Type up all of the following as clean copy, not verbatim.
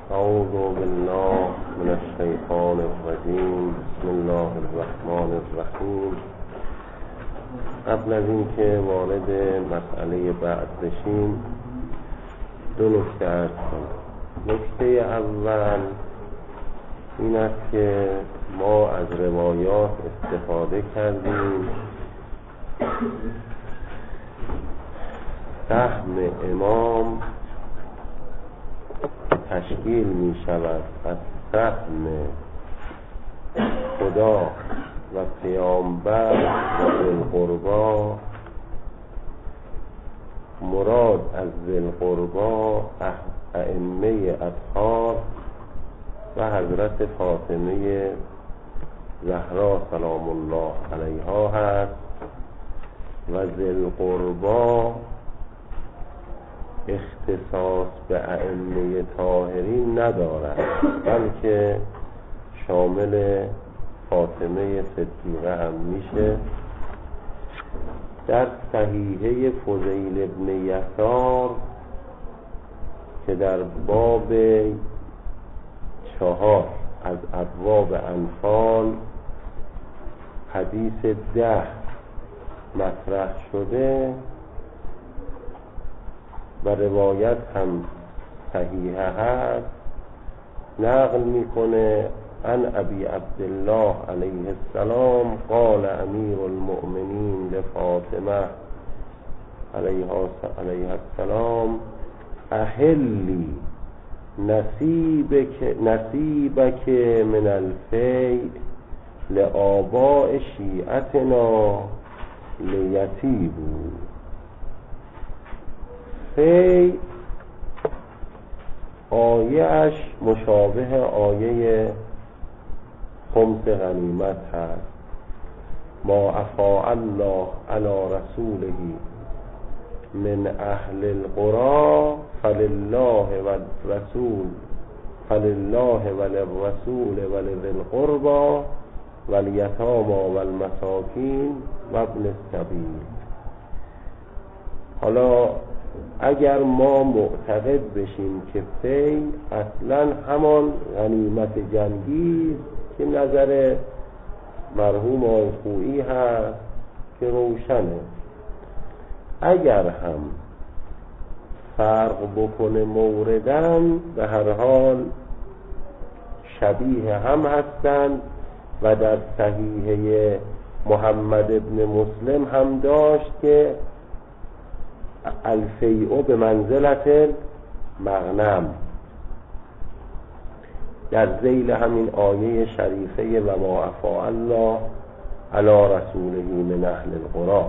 أعوذ بالله من الشيطان الرجيم. بسم الله الرحمن الرحیم. قبل از اینکه وارد مسئله بعد بشیم دو نکته عرض کنم. نکته اول این است که ما از روایات استفاده کردیم سهم امام تشکیل می شود از سهم خدا و پیامبر و ذوالقربا. مراد از ذوالقربا ائمه اطهار و حضرت فاطمه زهرا سلام الله علیها هست و ذوالقربا اختصاص به ائمه طاهرین ندارد، بلکه شامل فاطمه صدیقه هم میشه. در صحیحه فضیل ابن یسار که در باب 4 از ابواب انفال حدیث 10 مطرح شده و روایت هم صحیحه هست، نقل میکنه عن ابی عبدالله علیه السلام قال امیر المؤمنین لفاطمه علیها السلام احلی نصیبک من الفیء لآباء شیعتنا لیتیبوا. فی آیه‌اش مشابه آیه خمس غنیمت هست. ما افاء الله علی رسوله من اهل القرى فلله وللرسول ولذی القربى والیتامی والمساکین و ابن السبیل. حالا اگر ما معتقد بشیم که فی اصلا همان غنیمت جنگی که نظر مرحوم آقای خویی هست که روشنه، اگر هم فرق بکنه موردن به هر حال شبیه هم هستند و در صحیحه محمد ابن مسلم هم داشت که الفیء به منزلت مغنم در ذیل همین آیه شریفه و ما افاء الله علی رسوله من اهل القرى.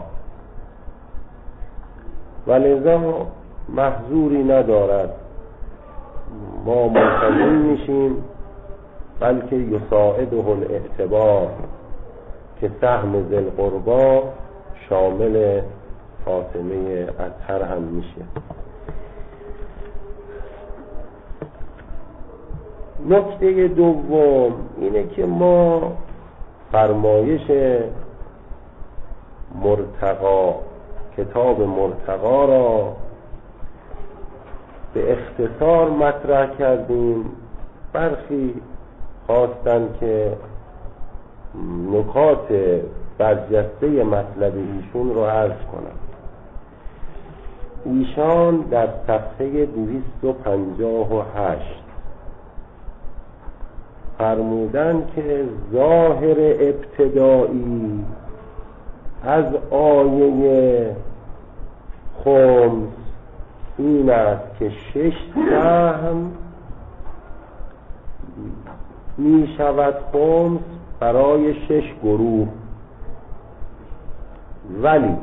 ولذا محظوری ندارد ما ملتزم میشیم، بلکه یساعده الاعتبار که سهم ذوالقربا شامل فاطمه اطهر هم میشه. نکته دوم اینه که ما فرمایش مرتقا، کتاب مرتقا را به اختصار مطرح کردیم. برخی خواستن که نکات برجسته مطلب ایشون رو عرض کنم. ایشان در صفحه 258 فرمودن که ظاهر ابتدایی از آیه خمس این است که 6 سهم می شود خمس برای 6 گروه، ولی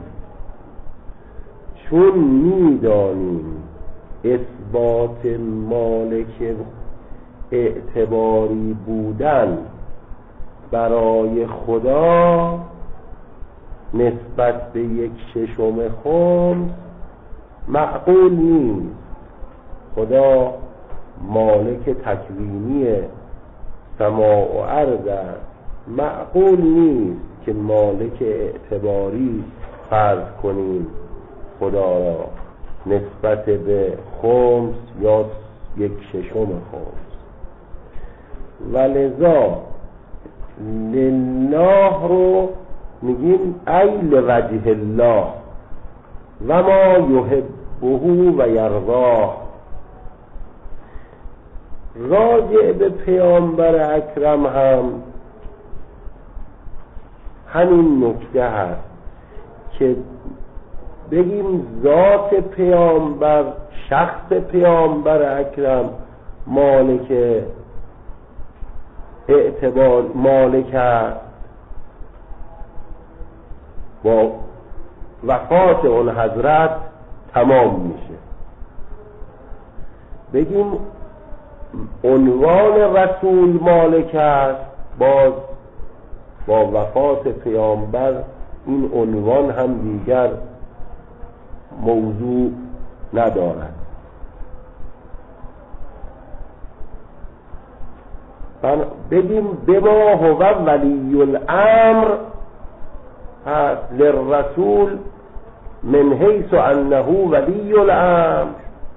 چون می دانیم اثبات مالک اعتباری بودن برای خدا نسبت به 1/6 خمس معقول نیست. خدا مالک تکوینی سماع و ارض است، معقول نیست که مالک اعتباری فرض کنیم خدا را نسبت به خمس 1/6 خمس. و لذا لله رو میگیم ای لوجه الله و ما یحبه و یرضاه. راجع به پیامبر اکرم هم همین نکته هست که بگیم ذات پیامبر، شخص پیامبر اکرم مالک اعتبار، مالک است. با وفات اون حضرت تمام میشه. بگیم عنوان رسول مالک است، باز با وفات پیامبر این عنوان هم دیگر موضوع ندارد. بگیم بما هو ولی الامر للرسول من حیث انه ولی الامر.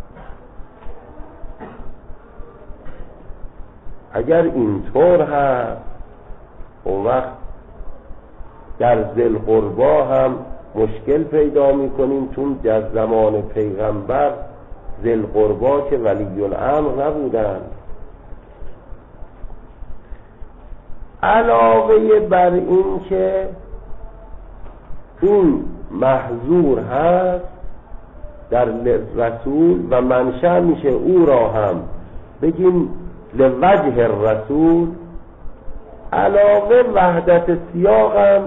اگر اینطور هست اون وقت در ذی القربا هم مشکل پیدا میکنیم، چون در زمان پیغمبر ذی القربا که ولی الامر نبودن. علاوه بر این که این محظور هست در رسول و منشأ میشه او را هم بگیم لوجه الرسول. علاوه وحدت سیاق هم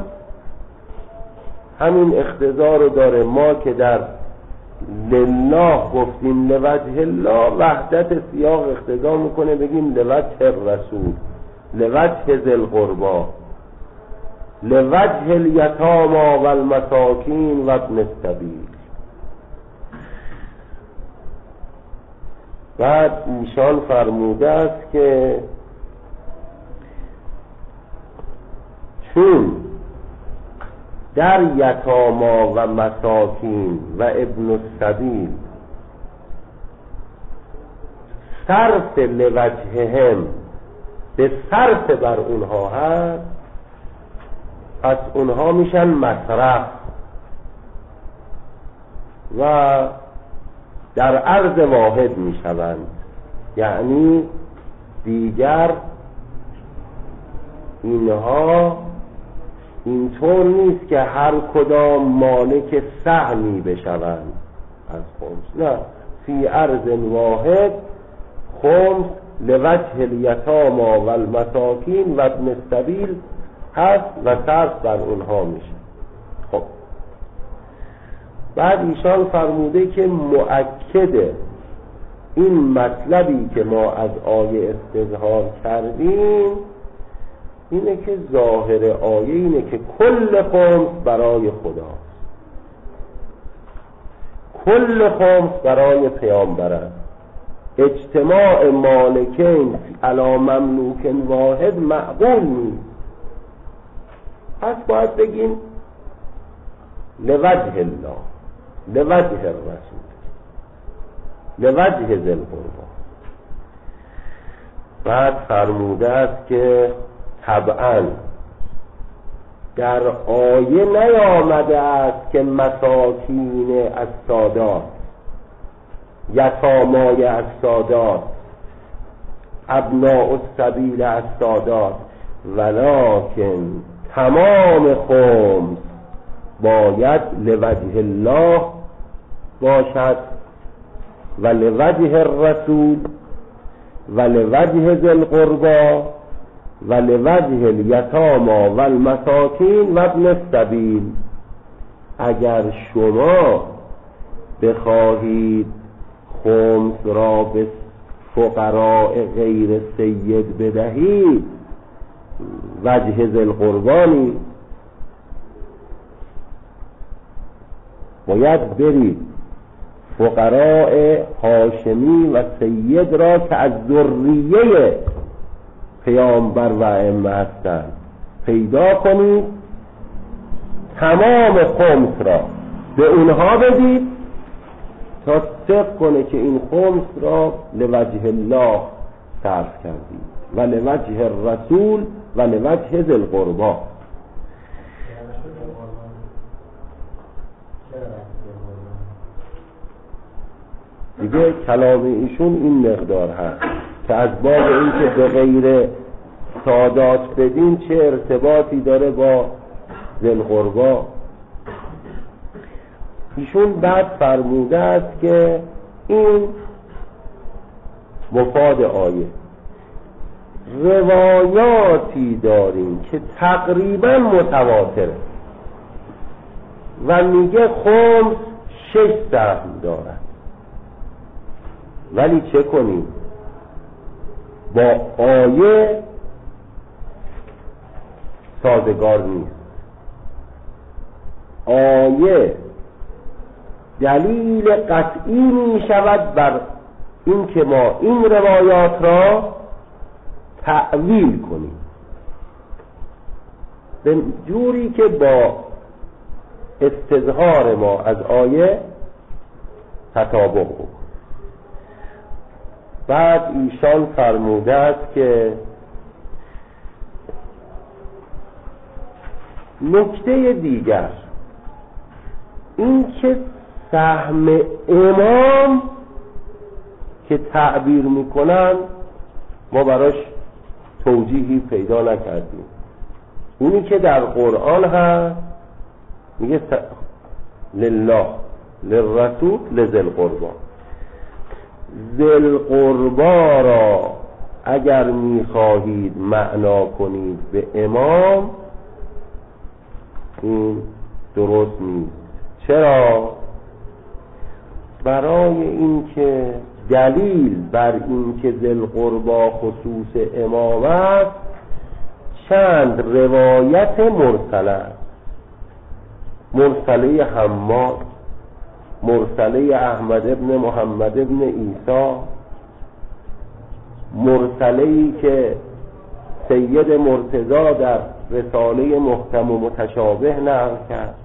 همین اقتضا رو داره. ما که در لله گفتیم لوجه الله، وحدت سیاق اقتضا میکنه بگیم لوجه الرسول، لوجه ذی القربا، لوجه الیتامی و المساکین و ابن السبیل. بعد ایشان فرموده است که چون در یتاما و مساکین و ابن السبیل صرف لوجههم به صرف بر اونها هست، پس اونها میشن مصرف و در عرض واحد میشوند. یعنی دیگر اینها اینطور نیست که هر کدام مالک سهمی بشوند از خمس، نه، فی عرض واحد خمس لوجه الیتامی و المساکین و ابن السبیل هست و صرف بر اونها میشه. خب بعد ایشان فرموده که مؤکد این مطلبی که ما از آیه استظهار کردیم اینه که ظاهر آیه اینه که کل خمس برای خداست، کل خمس برای پیامبر است. اجتماع مالکین علی مملوک واحد معقول نیست. پس باید بگیم لوجه الله، لوجه الرسول، لوجه ذی القربا. بعد فرموده است که طبعا در آیه نیامده است که مساکین از سادات، یتامای از سادات، ابناء السبیل از سادات، ولکن تمام خمس باید لوجه الله باشد و لوجه الرسول و لوجه ذی القربا و لوجه الیتامی و المساکین و ابن السبیل. اگر شما بخواهید خمس را به فقراء غیر سید بدهید وجه ذی القربا نیست، باید برید فقراء هاشمی و سید را که از ذریه پیامبر و ائمه هستند پیدا کنید، تمام خمس را به اونها بدید تا صدق کنه که این خمس را لوجه الله صرف کردی و لوجه الرسول و لوجه ذی القربی. دیگه کلام ایشون این مقدار هست که از باب این که به غیر سادات بدین چه ارتباطی داره با ذی القربی. ایشون بعد فرموده است که این مفاد آیه روایاتی داریم که تقریبا متواتره و میگه خمس 6 سهم دارد، ولی چه کنیم با آیه سازگار نیست. آیه دلیل قطعی می شود بر این که ما این روایات را تأویل کنیم به جوری که با استظهار ما از آیه تطابق بود. بعد ایشان فرموده است که نکته دیگر این که سهم امام که تعبیر میکنن ما براش توجیهی پیدا نکردیم. اونی که در قرآن هست میگه لله للرسول لذی القربی. ذی القربی را اگر میخواهید معنا کنید به امام این درست نیست. چرا؟ برای اینکه دلیل بر این که ذی القربی خصوص امام است چند روایت مرسله است. مرسله حماد، مرسله احمد ابن محمد ابن عیسی، مرسله‌ای که سید مرتضی در رساله محکم و متشابه نقل کرد،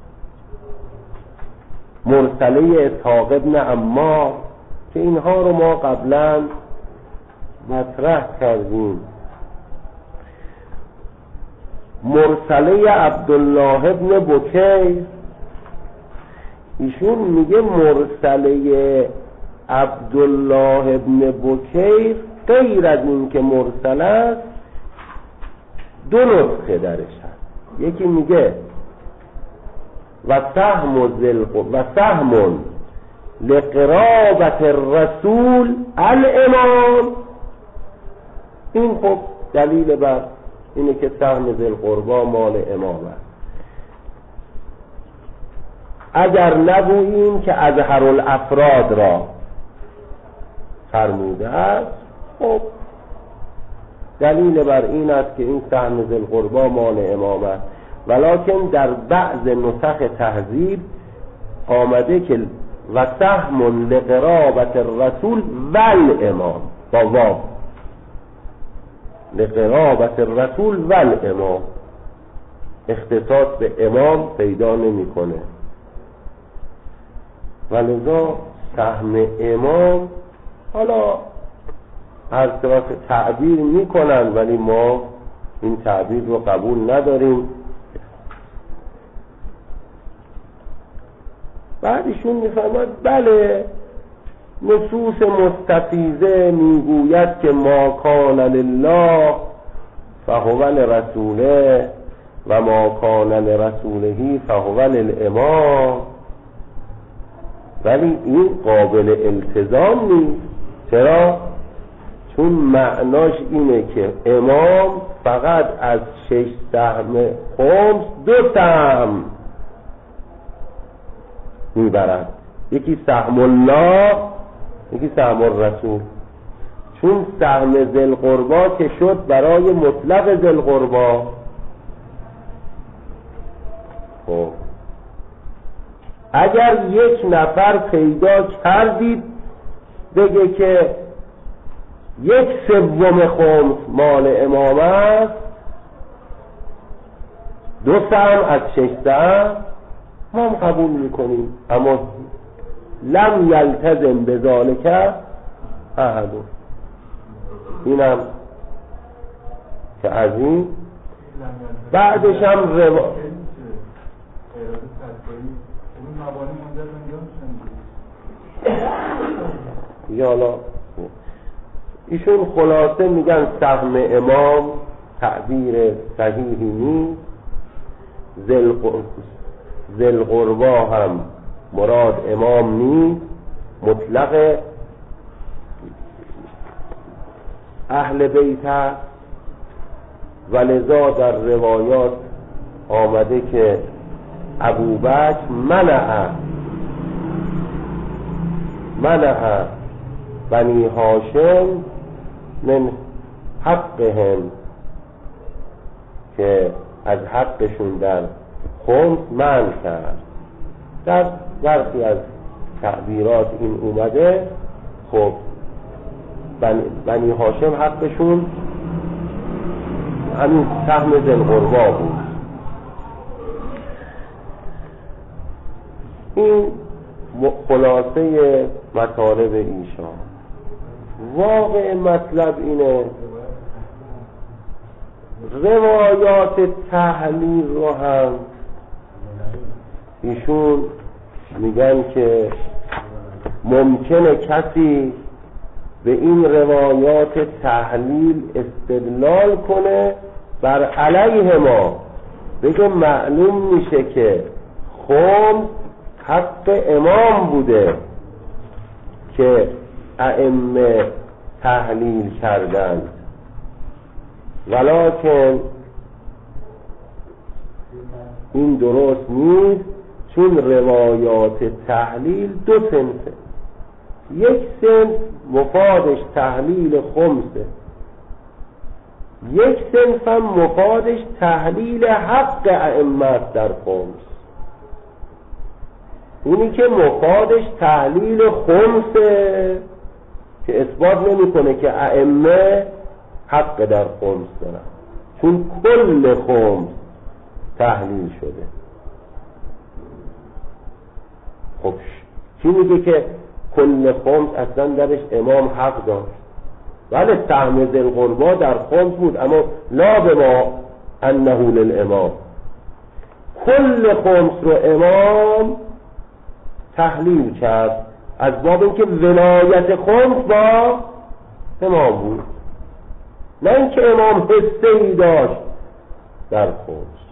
مرسله اسحاق ابن عمار که اینها رو ما قبلا مطرح کردیم، مرسله عبدالله ابن بکیر. ایشون میگه مرسله عبدالله ابن بکیر غیر از این که مرسل است دو نسخه درش هست. یکی میگه و سهم لقرابت الرسول الامام. این خب دلیل بر اینه که سهم ذی القربی مال امام است. اگر نگوییم که اظهر الافراد را فرموده است خب دلیل بر این است که این سهم ذی القربی مال امام است. ولکن در بعض نسخ تهذیب آمده که و سهم لقرابت الرسول والامام با واو، لقرابت الرسول والامام، اختصاص به امام پیدا نمی‌کنه. ولذا سهم امام حالا هر طرف تعبیر میکنن ولی ما این تعبیر رو قبول نداریم. بعدشون میفرماد بله نصوص مستفیضه میگوید که ما کان لله فهو لرسوله و ما کان لرسوله فهو للامام، ولی این قابل التزام نیست. چرا؟ چون معناش اینه که امام فقط از 6 سهم خمس 2 سهم میبرد، یکی سهم الله یکی سهم الرسول. چون سهم ذی القربی که شد برای مطلق ذی القربی. خب اگر یک نفر پیدا کردید بگه که 1/3 خمس مال امام است، 2 سهم از 6 سهم ما هم قبول میکنیم، اما لم یلتزم بذالک احد. اینم که از این بعدش هم یا حالا ایشون خلاصه میگن سهم امام تعبیر صحیحی نیست، ذل قربا هم مراد امام نیست، مطلق اهل بیت است و لذا در روایات آمده که ابوبکر منع بنی هاشم من حقهم، که از حقشون در خمس منع کرد. در برخی از تعبیرات این اومده خب بنی هاشم حقشون همین سهم ذل قربا بود. این خلاصه مطالب ایشان. واقع مطلب اینه روایات تحلیل رو هم ایشون میگن که ممکنه کسی به این روایات تحلیل استدلال کنه بر علیه ما، بگه معلوم میشه که خمس حق امام بوده که ائمه تحلیل کردند، ولکن این درست نیست، چون روایات تحلیل دو صنفه. یک صنف مفادش تحلیل خمسه، یک صنف هم مفادش تحلیل حق ائمه در خمس. اونی که مفادش تحلیل خمسه که اثبات نمی‌کنه که ائمه حق در خمس دارن، چون کل خمس تحلیل شده. خب چی میگه که کل خمس اصلا درش امام حق داشت؟ بله سهم ذل قربا در خمس بود، اما لا بما انه للامام. کل خمس رو امام تحلیل کرد از باب اینکه ولایت خمس با امام بود، نه اینکه امام حصه‌ای داشت در خمس.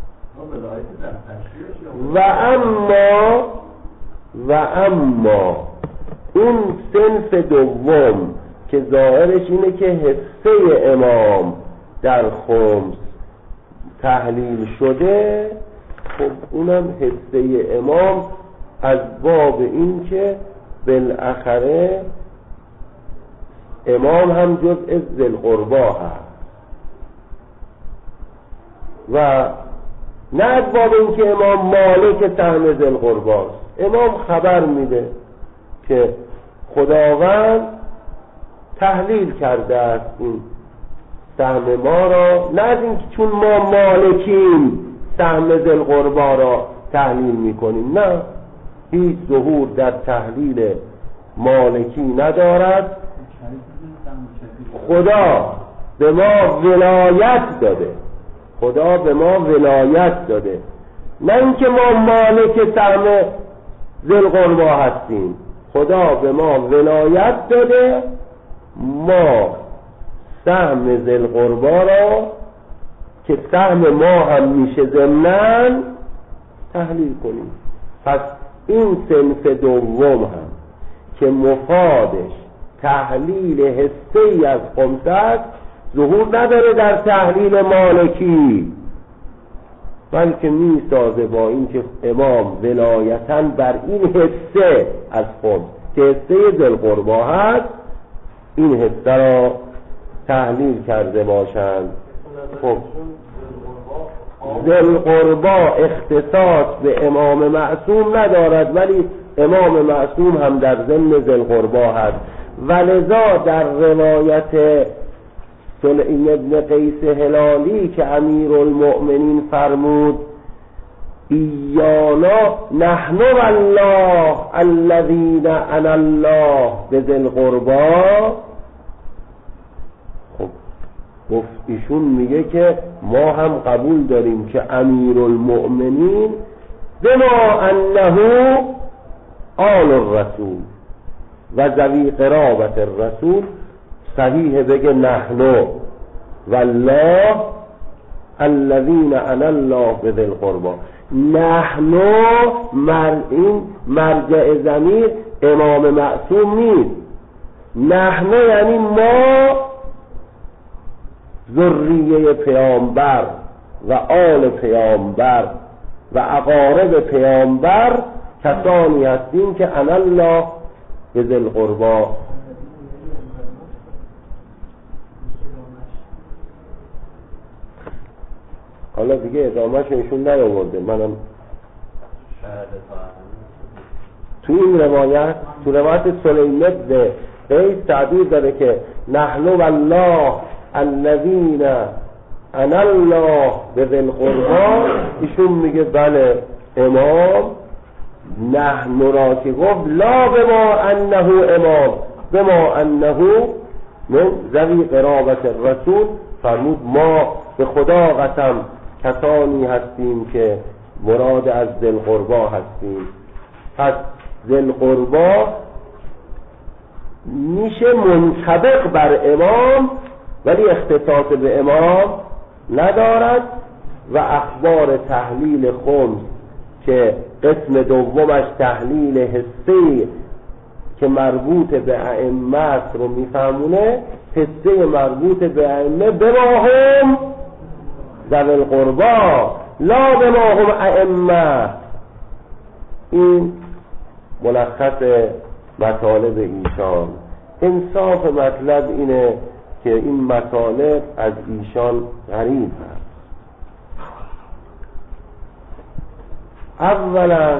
و اما اون صنف دوم که ظاهرش اینه که حصه امام در خمس تحلیل شده، خب اونم حصه امام از باب این که بالاخره امام هم جزء ذل قربا هست، و نه از باب این که امام مالک سهم ذل قرباست. امام خبر میده که خداوند تحلیل کرده است این سهم ما را، نه از این که چون ما مالکیم سهم ذل قربا را تحلیل میکنیم، نه، هیچ ظهور در تحلیل مالکی ندارد. خدا به ما ولایت داده، خدا به ما ولایت داده، نه اینکه ما مالک سهم ذل قربا هستیم. خدا به ما ولایت داده ما سهم ذل قربا را که سهم ما هم میشه ضمناً تحلیل کنیم. پس این صنف دوم هم که مفادش تحلیل حصه‌ای از خمس است، ظهور نداره در تحلیل مالکی، بلکه میسازه با این که امام ولایتاً بر این حصه از خمس که حصه ذل قربا هست این حصه را تحلیل کرده باشند. خب ذل قربا اختصاص به امام معصوم ندارد، ولی امام معصوم هم در ضمن ذل قربا هست، ولذا در روایت سلیم ابن قیس هلالی که امیرالمؤمنین فرمود ایانا نحن والله الذین انا الله بذی القربا. خب گفت ایشون میگه که ما هم قبول داریم که امیرالمؤمنین بما انه آل الرسول و ذوی قرابت الرسول، صحیح بگه نحن والله الذین انا الله بذی القربا. نحن این مرجع ضمیر امام معصوم نیست. نحن یعنی ما ذریه پیامبر و آل پیامبر و اقارب پیامبر کسانی هستیم که انا الله بذی القربا. حالا دیگه ادامهش ایشون نیاورده، منم تو این روایت، تو روایت سلیم بن قیس تعبیر داره که نحن والله الذین انا الله بذی القربا. ایشون میگه بله امام نحن را که گفت لا بما انه امام بما انه من ذوی قرابت الرسول، فرمود ما به خدا قسم کسانی هستیم که مراد از ذی القربا هستیم. پس ذی القربا میشه منطبق بر امام ولی اختصاص به امام ندارد. و اخبار تحلیل خمس که قسم دومش تحلیل حسی که مربوط به ائمه رو میفهمونه، حسی مربوط به ائمه بما هم ذوی القربا لا بما هم ائمه. این ملخص مطالب ایشان. انصاف مطلب اینه که این مطالب از ایشان غریب هست. اولا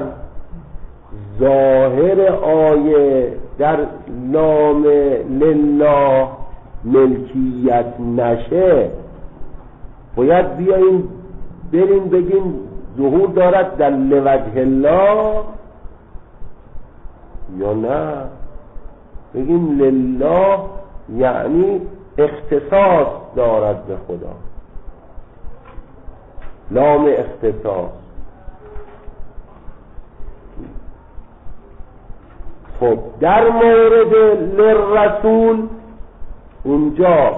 ظاهر آیه در نام لله ملکیت نشه، باید بیاییم بریم بگیم ظهور دارد در لوجه الله یا نه. بگیم لله یعنی اختصاص دارد به خدا، لام اختصاص. خب در مورد للرسول اونجا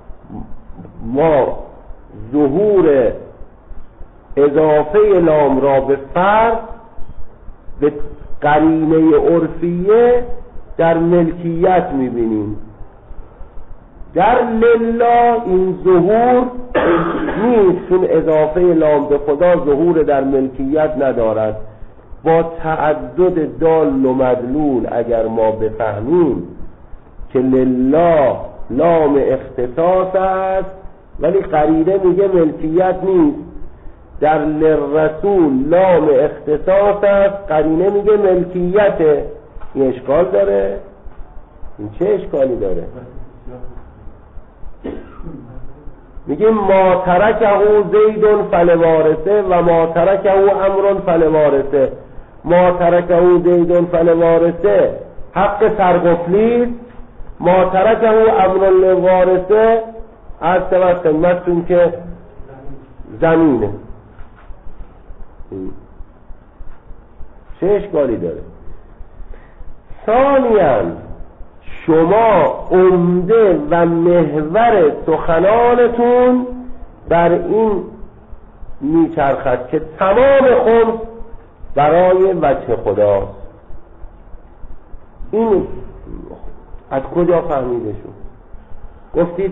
ما ظهور اضافه لام را به فرد به قرینه عرفیه در ملکیت میبینیم. در لله این ظهور نیست، چون اضافه لام به خدا ظهور در ملکیت ندارد. با تعدد دال و مدلول اگر ما بفهمیم که لله لام اختصاص است ولی قرینه میگه ملکیت نیست، در للرسول لام اختصاص است قرینه میگه ملکیته، این اشکال داره؟ این چه اشکالی داره؟ میگیم ما ترکه زید فلوارثه و ما ترکه امر فلوارثه. ما ترکه زید فلوارثه حق سرقفلی، ما ترکه امر لوارثه از طرف خدمتتون که زمینه. چه اشکالی داره؟ ثانیاً شما عمده و محور سخنانتون بر این میچرخد که تمام خمس برای وجه خداست. این از کجا فهمیده شد؟ گفتید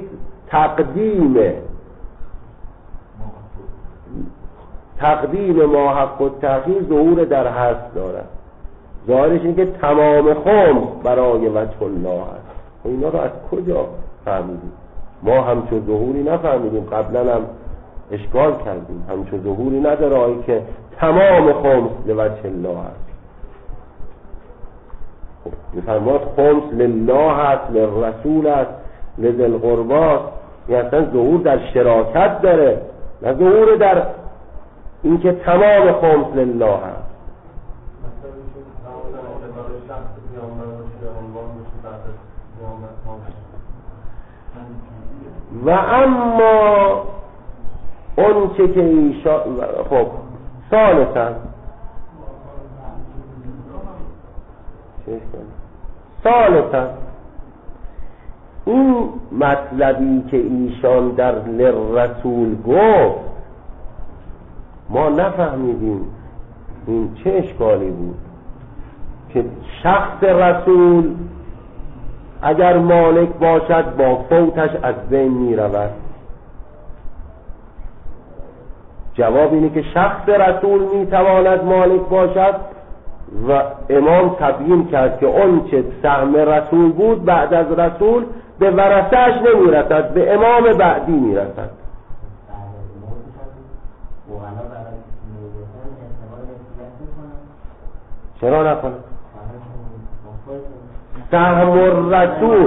تقدیم ما حق و تأخیر ظهور در هست دارد. ظاهرش این که تمام خمس برای وجه الله هست. و اینا رو از کجا فهمیدیم؟ ما همچون ظهوری نفهمیدیم، قبلا هم اشکال کردیم. همچون ظهوری نداره آیه که تمام خمس لوجه الله هست. میفرماد خمس لله هست، للرسول هست، لذی القربا. یعنی اصلا ظهور در شراکت داره، نه ظهور در اینکه تمام خمس لله هست. و اما اون چه که ایشان خب ثالثا این مطلبی که ایشان در للرسول گفت ما نفهمیدیم این چه اشکالی بود که شخص رسول اگر مالک باشد با فوتش از بین می رود. جواب اینه که شخص رسول می تواند مالک باشد و امام تبیین کرد که اون چه سهم رسول بود بعد از رسول به ورثه‌اش نمی رسد، به امام بعدی می رسد. چرا نکنه؟ سهم الرسول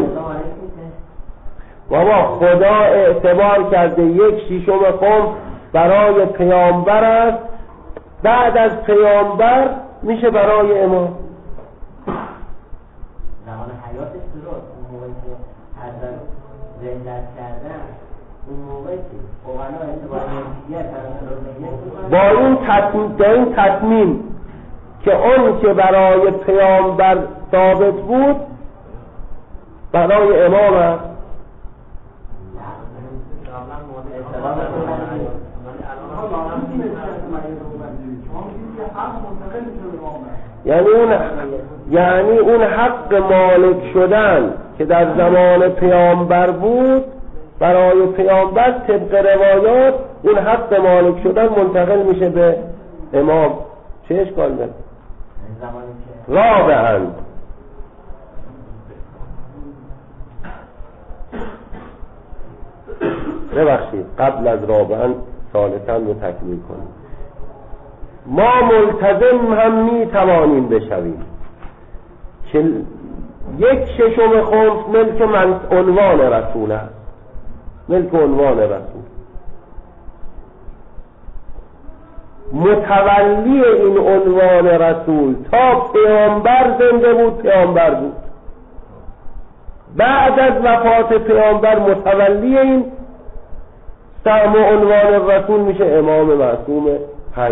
بابا خدا اعتبار کرده 1/6 خمس برای پیامبر است، بعد از پیامبر میشه برای امام. زمان حیاتش درست، اون موقعی که حضرت زندت کردن، اون موقعی که اوغلا اعتبار نمیدید با این تصمیم که اون که برای پیامبر ثابت بود برای امام است. یعنی اون حق مالک شدن که در زمان پیامبر بود برای پیامبر طبق روایات اون حق مالک شدن منتقل میشه به امام. چه اشکال داره؟ رابعاً ببخشید قبل از رابعاً ثالثاً رو تکمیل کنیم. ما ملتزم هم می توانیم بشویم که 1/6 خمس ملک عنوان رسول است، ملک عنوان رسول. متولی این عنوان رسول تا پیامبر زنده بود پیامبر بود، بعد از وفات پیامبر متولی این سهم و عنوان رسول میشه امام معصوم حی.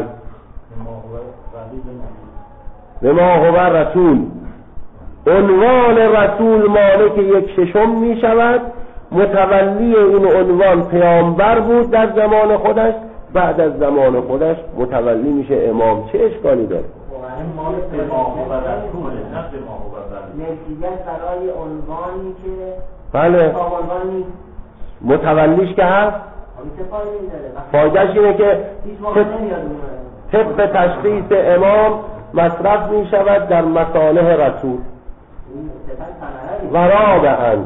به ما هو رسول، عنوان رسول مالک 1/6 می شود. متولی این عنوان پیامبر بود در زمان خودش، بعد از زمان خودش متولی میشه امام. چه اشکالی داره؟ ملکیت برای عنوانی که بله متولیش که هست فایدهش اینه که طبق تشخیص امام مصرف می شود در مصالح رسول. و رابعاً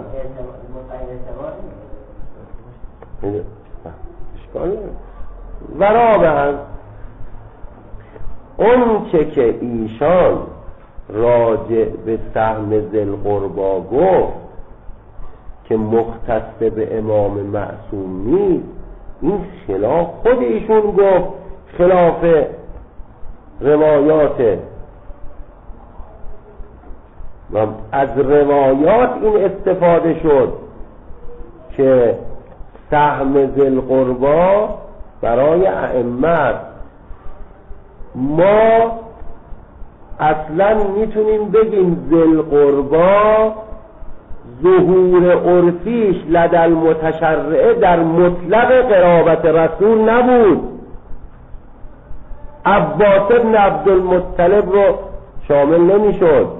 اون چه که ایشان راجع به سهم ذوالقربی گفت که مختص به امام معصوم نیست، این خلاف خود ایشون گفت، خلاف روایاته و از روایات این استفاده شد که سهم ذوالقربی برای ائمه. ما اصلا میتونیم بگیم ذوالقربی ظهور عرفیش لدى المتشرعه در مطلق قرابت رسول نبود. عباس بن عبدالمطلب رو شامل نمیشد،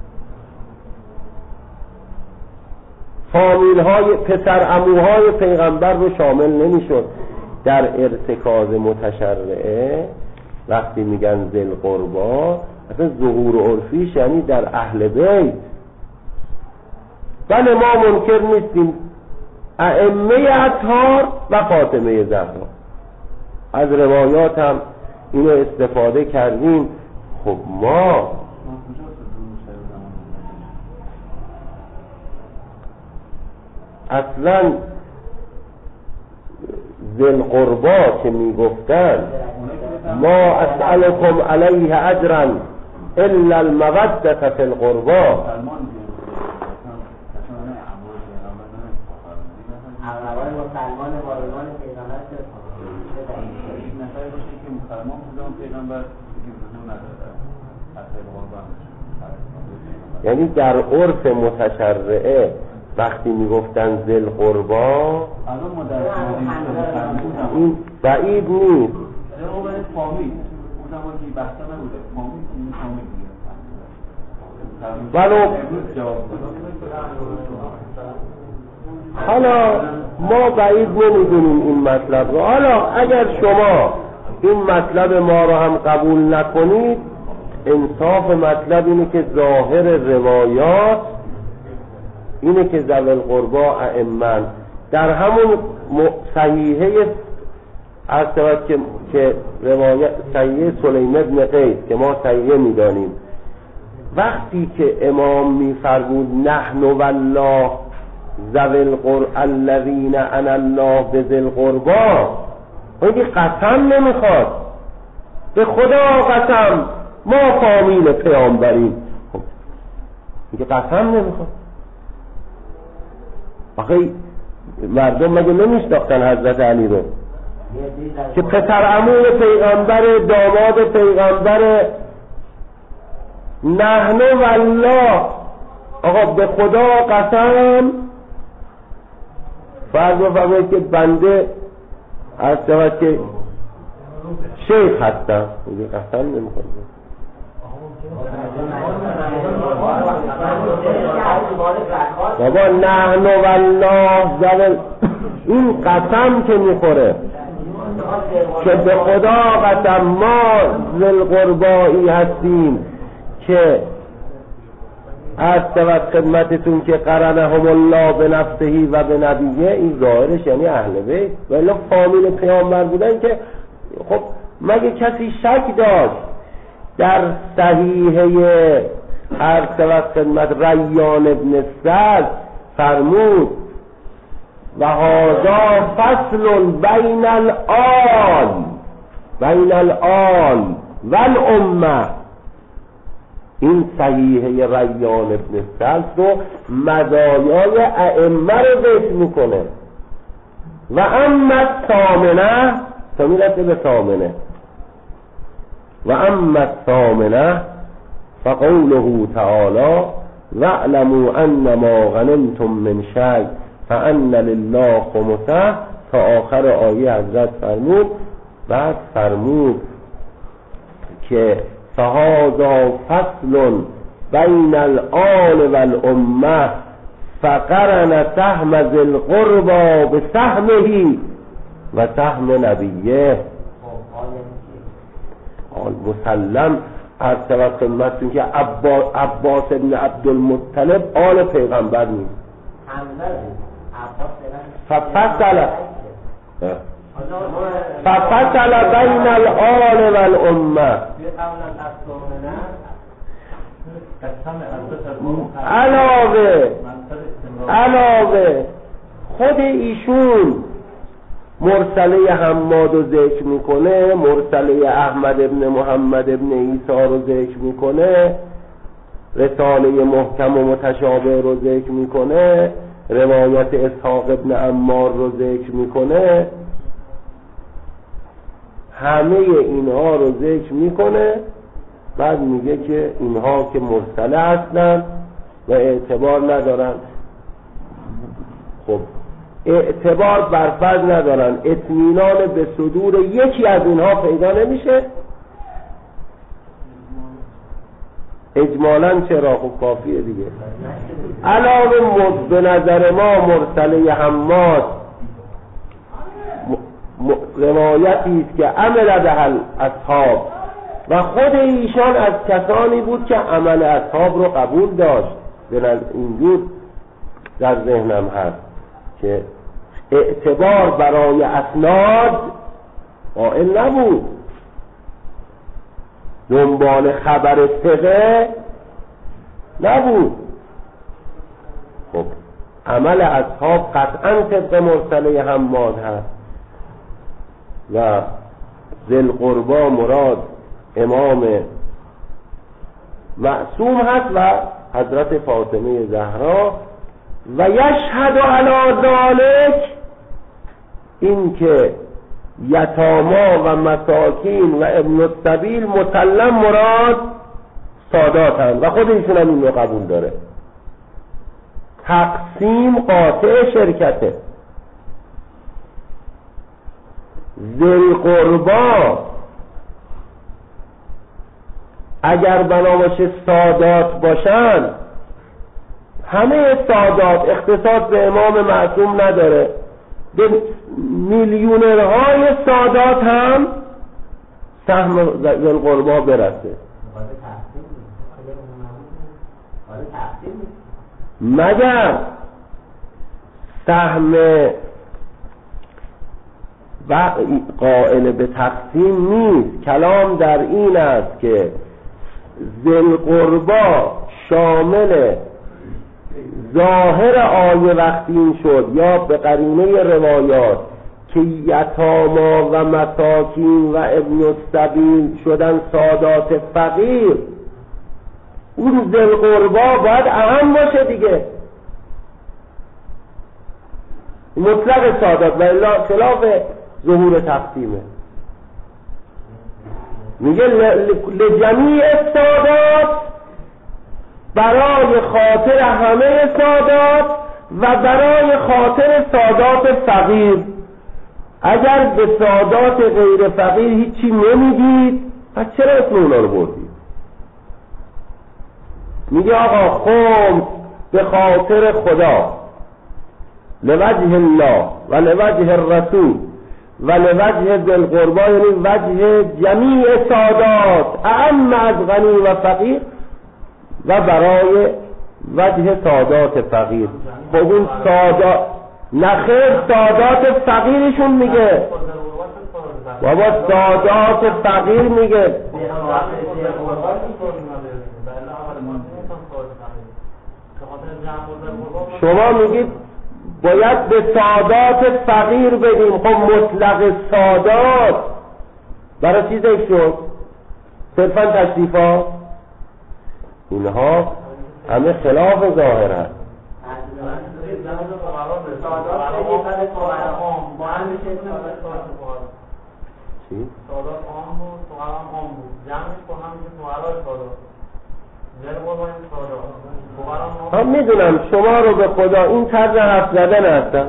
فامیل‌های پسر عموهای پیغمبر رو شامل نمیشد. در ارتکاز متشرعه وقتی میگن ذوالقربی اصلا ظهور عرفیش یعنی در اهل بیت. بله ما منکر نیستیم ائمه اطهار و فاطمه زهرا، از روایات هم اینو استفاده کردیم. خب ما اصلا ذوالقربی که میگفتن ما اسألكم علیه اجرا الا المودة فی القربا. اقربای مسلمان واردان پیغمبر چه نفر باشه که مسلمان بودن پیغمبر یعنی در عرف متشرعه وقتی میگفتن ذل قربا این بعید نیست. ولو حالا ما بعید نمیدونیم این مطلب رو. حالا اگر شما این مطلب ما رو هم قبول نکنید، انصاف مطلب اینه که ظاهر روایات اینه که ذوی القربا ائمه در همون صحیحه اصلا که روایت صحیحه سلیم بن قیس که ما صحیحه میدانیم، وقتی که امام میفرمود نحن والله ذوی القربا الذین انا الله بذی القربا، اون که قسم نمیخواد، به خدا قسم ما فامیل پیامبریم، خب این که قسم نمیخواد. آخه مردم مگه نمیشناختن حضرت علی رو که پسر عموی پیغمبر، داماد پیغمبر؟ نحن والله، آقا به خدا قسم. فرض بفرمایید که بنده از شود که شیخ هستم، میگه قسم نمیخواد. بابا نحن والله زول، این قسم که میخوره که به خدا قسم ما ذل قربایی هستیم که از خدمتتون که قرنهم الله به نفسهی و به نبیه، این ظاهرش یعنی اهل بیت، ولی فامیل پیامبر بودن که خب مگه کسی شک داشت در صحیحه هر خدمت ریان ابن سعد فرمود و هذا فصل بین الآل والامه، این صحیحه ریان ابن سعد رو مزایای ائمه رو ذکر میکنه. و اما الثامنه، تا میرسه به ثامنه، و اما الثامنه فقوله تعالی واعلموا ان ما غنمتم من شیء فان لله خمسه، تا آخر آیه حضرت فرمود. بعد فرمود که فهذا فصل بین الآل والامه فقرن سهم ذی القربى بسهمه و سهم نبیه. مسلم از طرف خدمتتون که عباس ابن عبدالمطلب آل پیغمبر نیست. ففصل بین الآل والامه. علاوه خود ایشون مرسله حماد رو ذکر میکنه، مرسله احمد ابن محمد ابن عیسی رو ذکر میکنه، رساله محکم و متشابه رو ذکر میکنه، روایت اسحاق ابن عمار رو ذکر میکنه، همه اینها رو ذکر میکنه. بعد میگه که اینها که مرسله هستن و اعتبار ندارن. خب اعتبار برفرض ندارن، اطمینان به صدور یکی از اینها پیدا نمیشه. اجمالاً چرا؟ خب کافیه دیگه. علاوه به نظر ما مرسله حماد روایتی است که عمل به اصحاب و خود ایشان از کسانی بود که عمل اصحاب رو قبول داشت. اینجور در ذهنم هست که اعتبار برای اسناد قائل نبود، دنبال خبر ثقه نبود. خب عمل اصحاب قطعا طبق مرسله حماد هست و ذی القربا مراد امام معصوم هست و حضرت فاطمه زهرا. و یشهد علی ذلک، این که یتاما و مساکین و ابن السبیل مسلم مراد سادات هم و خود ایشون هم این رو قبول داره. تقسیم قاطع شرکته. ذی قربا اگر بنا باشه سادات باشن، همه سادات اختصاص به امام معصوم نداره، به میلیونرهای سادات هم سهم ذی القربا برسه، مگر سهم و قائل به تقسیم نیست. کلام در این است که ذی القربا شامل ظاهر آیه وقتی این شد یا به قرینه روایات که یتاما و مساکین و ابن السبیل شدن سادات فقیر، اون ذی القربا باید اهم باشه دیگه، مطلق سادات و الا خلاف ظهور تقسیمه. میگه لجمیع سادات، برای خاطر همه سادات و برای خاطر سادات فقیر. اگر به سادات غیر فقیر هیچی نمیدید، پس چرا اسم اونا رو بردید؟ میگه آقا خمس به خاطر خدا، لوجه الله و لوجه الرسول و لوجه ذی القربا، یعنی وجه جمیع سادات اعم از غنی و فقیر، و برای وجه سادات فقیر. خب اون سادات نخیر سادات فقیرشون میگه بابا، سادات فقیر میگه. شما میگید باید به سادات فقیر بدیم. خب مطلق سادات برای چی ذکر شد؟ صرفا تشریفات؟ اینها همه خلاف ظاهر هست. چی؟ سادات عام بود، فقرا عام بود، جمعش با هم که فقرای سادات هم میدونم شما رو به خدا این طرز حرف زدن هستم.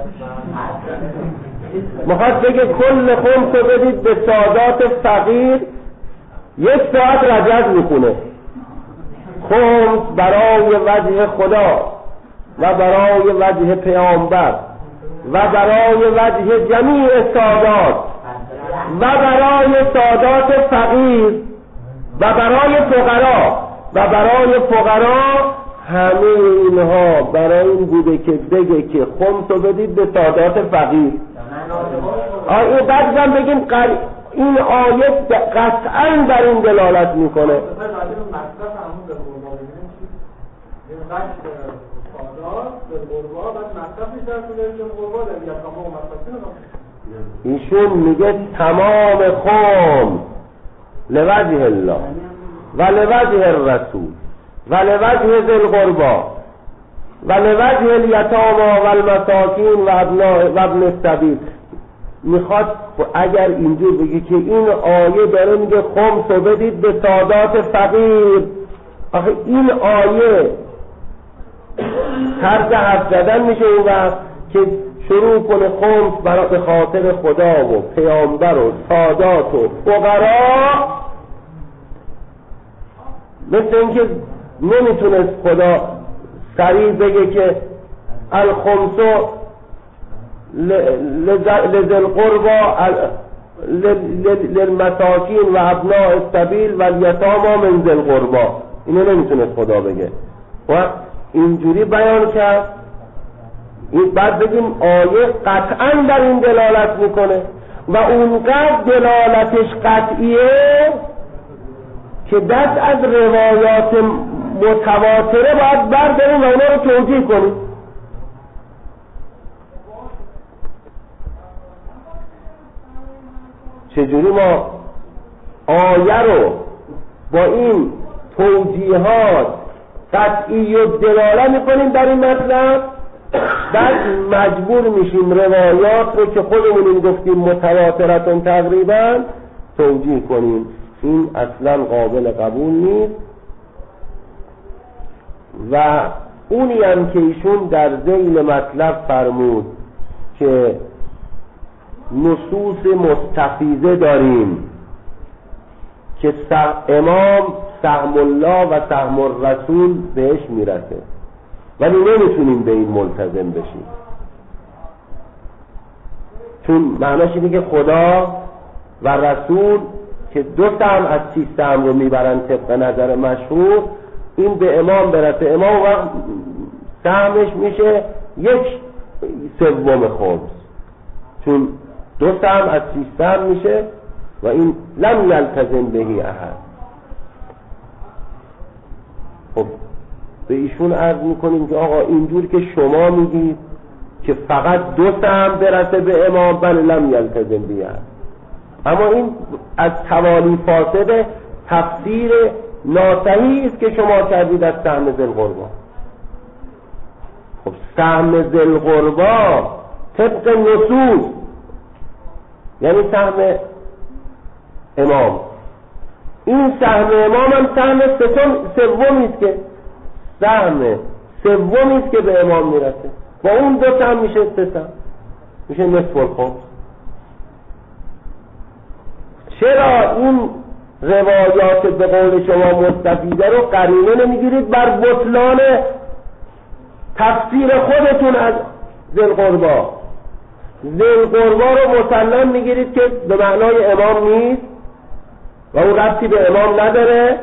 میخواد بگه کل خمس رو بدید به سادات فقیر، 1 ساعت رجز میکنه. خمس برای وجه خدا و برای وجه پیامبر و برای وجه جمیع سادات و برای سادات فقیر و برای فقرا و برای فقرا، همه اینها برای این بوده که بگه که خمس رو بدید به سادات فقیر. این بعد هم بگیم این آیه قطعا بر این دلالت میکنه. ایشون میگه تمام خمس لوجه الله و لوجه الرسول و لوجه ذی القربا و لوجه الیتاما و المساکین و ابن السبیل. میخواد اگر اینجور بگی که این آیه داره میگه خمس رو بدید به سادات فقیر، آخه این آیه طرز حرف زدن میشه اون وقت که شروع کنه خمس برای به خاطر خدا و پیامبر و سادات و فقرا، مثل اینکه نمیتونست خدا سریع بگه که الخمسو لذی القربا للمساکین و ابناء السبیل و الیتاما من ذی القربا. اینو نمیتونست خدا بگه و اینجوری بیان کرد. این بعد بگیم آیه قطعا در این دلالت میکنه و اونقدر دلالتش قطعیه که دست از روایات متواتره باید برداریم و اونا رو توجیه کنیم. چجوری ما آیه رو با این توجیهات قطعی و دلاله میکنیم در این مطلب، بعد مجبور میشیم روایات رو که خودمون گفتیم متواترتون تقریبا توجیه کنیم. این اصلا قابل قبول نیست. و اونی هم که ایشون در ذیل مطلب فرمود که نصوص مستفیضه داریم که امام سهم الله و سهم الرسول بهش میرسه، ولی نمیتونیم به این ملتزم بشیم، چون معناش اینه که خدا و رسول که دو سهم از 30 سهم رو میبرن طبق نظر مشهور، این به امام برسه، امام وقت سهمش میشه 1/3 خمس، چون 2 سهم از 30 سهم میشه و این لم یلتزم بهی احد. خب به ایشون عرض میکنیم که آقا اینجور که شما میگید که فقط 2 سهم برسه به امام، بله لم یلتزم بهی احد، اما این از توالی فاسد تفسیر ناصحیح است که شما کردید از سهم ذی القربی. خب سهم ذی القربی طبق نصوص یعنی سهم امام، این سهم امام هم سهم سومی است که سهم سومی است که به امام میرسه، با اون 2 سهم میشه 3 سهم، میشه نصف الخمس. چرا این روایات به قول شما مستفیضه رو قرینه نمیگیرید بر بطلان تفسیر خودتون از ذی القربی؟ ذی القربی رو مسلم میگیرید که به معنای امام نیست و اون ربطی به امام نداره،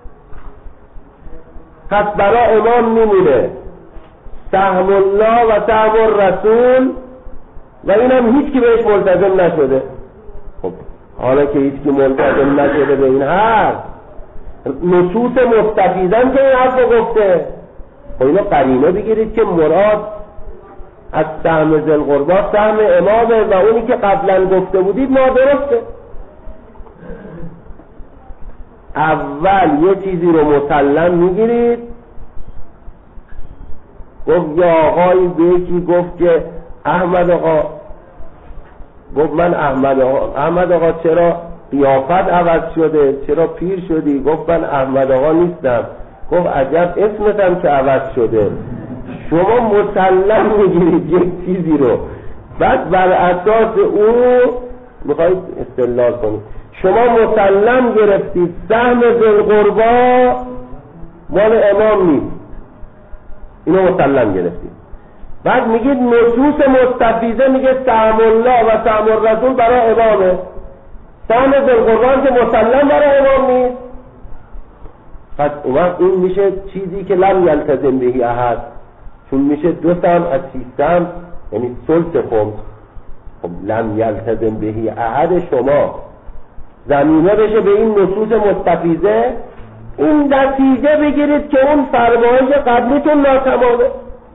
پس برای امام میمونه سهم الله و سهم الرسول و اینم هیچ کی بهش ملتزم نشده. خب حالا که هیچ کی ملتزم نشده به این حرف، نصوص مستفیضن که این حرف رو گفته، خب اینو قرینه بگیرید که مراد از سهم ذی القربی سهم امامه و اونی که قبلا گفته بودید نادرسته. اول یه چیزی رو مسلم میگیرید، گفت یا آقایی به یکی گفت که احمد آقا، گفت من احمد آقا چرا قیافت عوض شده، چرا پیر شدی؟ گفت من احمد آقا نیستم. گفت عجب اسمتم که عوض شده. شما مسلم میگیرید یک چیزی رو، بعد بر اساس او میخواید استدلال کنید. شما مسلم گرفتید سهم ذی القربی مال امام نیست، اینو مسلم گرفتید، بعد میگید نصوص مستفیضه میگه سهم الله و سهم الرسول برای امامه، سهم ذی القربی که مسلم برای امام نیست، پس این میشه چیزی که لم یلتزم بهی احد، چون میشه 2 سهم از 30 سهم یعنی ثلث خمس. خب لم یلتزم بهی احد شما زمینه بشه به این نصوص مستفیضه، این نتیجه بگیرید که اون فرمایش قبلیتون ناتمامه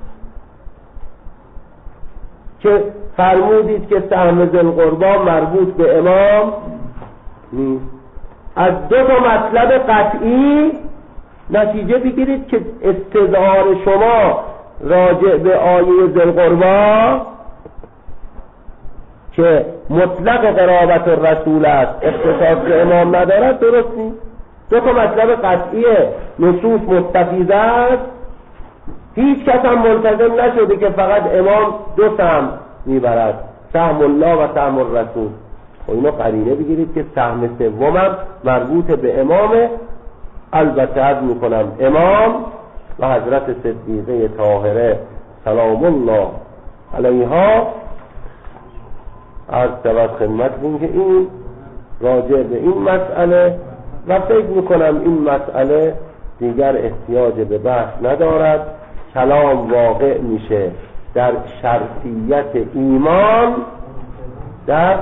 که فرمودید که سهم ذی القربی مربوط به امام نیست. از 2 مطلب قطعی نتیجه بگیرید که استظهار شما راجع به آیه ذی القربی که مطلق قرابت الرسول است، اختصاص به امام ندارد، درست نیست. 2 مطلب قطعی نصوص مستفیضه است، هیچ کس هم ملتزم نشده که فقط امام 2 سهم میبرد، سهم الله و سهم الرسول. و اینو قرینه بگیرید که سهم سومم مربوط به امامه. البته عرض میکنم امام و حضرت صدیقه طاهره سلام الله علیها عرض شود خدمتتون که این راجع به این مسئله و فکر میکنم این مسئله دیگر احتیاج به بحث ندارد. کلام واقع میشه در شرطیت ایمان در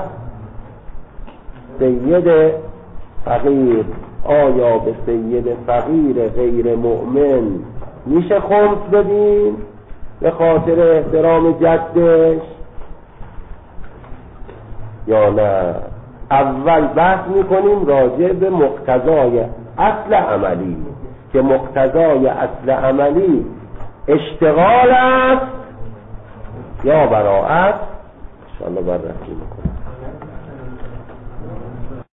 سید فقیر. آیا به سید فقیر غیر مؤمن میشه خمس بدیم به خاطر احترام جدش یا نه؟ اول بحث میکنیم راجع به مقتضای اصل عملی که مقتضای اصل عملی اشتغال است یا براءت. ان شاء الله بررسی میکنیم.